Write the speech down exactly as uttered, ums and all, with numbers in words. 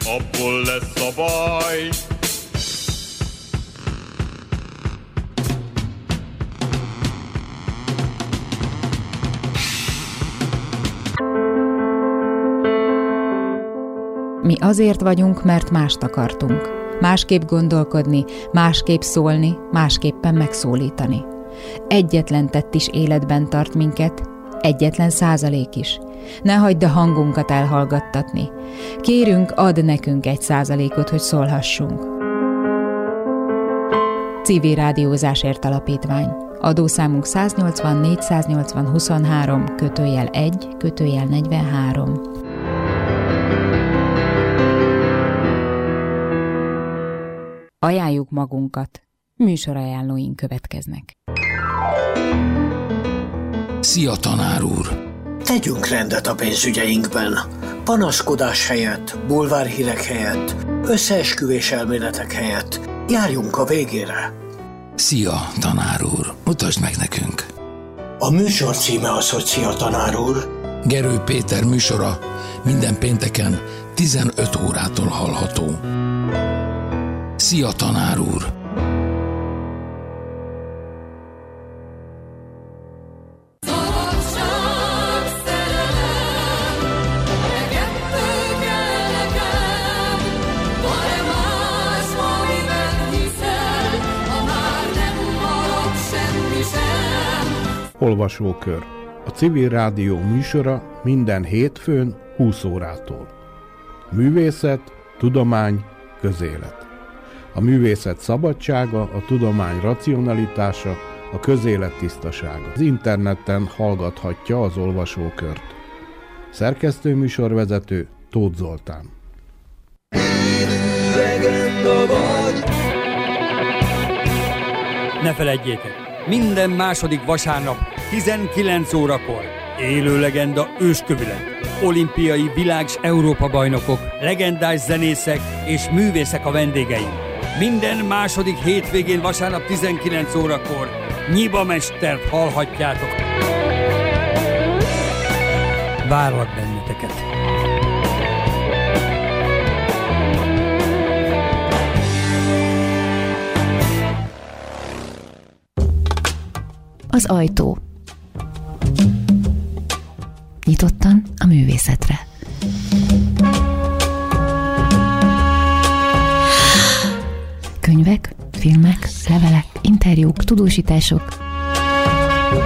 abból lesz a baj. Mi azért vagyunk, mert mást akartunk. Másképp gondolkodni, másképp szólni, másképpen megszólítani. Egyetlen tett is életben tart minket, egyetlen százalék is. Ne hagyd a hangunkat elhallgattatni. Kérünk, add nekünk egy százalékot, hogy szólhassunk. Civil Rádiózásért Alapítvány. Adószámunk száznyolcvan négyszáznyolcvan huszonhárom kötőjel egy kötőjel negyvenhárom. Ajánljuk magunkat. Műsorajánlóink következnek. Szia, tanár úr! Tegyünk rendet a pénzügyeinkben. Panaszkodás helyett, bulvárhírek helyett, összeesküvés elméletek helyett járjunk a végére. Szia, tanár úr! Mutasd meg nekünk! A műsor címe az, hogy Szia, tanár úr. Gerő Péter műsora minden pénteken tizenöt órától hallható. Szia, tanár úr! Olvasókör. A Civil Rádió műsora minden hétfőn húsz órától. Művészet, tudomány, közélet. A művészet szabadsága, a tudomány racionalitása, a közélet tisztasága. Az interneten hallgathatja az olvasókört. Szerkesztő műsorvezető Tóth Zoltán. Ne feledjétek, minden második vasárnap tizenkilenc órakor élő legenda őskövület. Olimpiai világ- és Európa-bajnokok, legendás zenészek és művészek a vendégeink. Minden második hétvégén vasárnap tizenkilenc órakor Nyiba Mestert hallhatjátok. Várlak benneteket! Az ajtó. Nyitottan a művészetre. Könyvek, filmek, levelek, interjúk, tudósítások,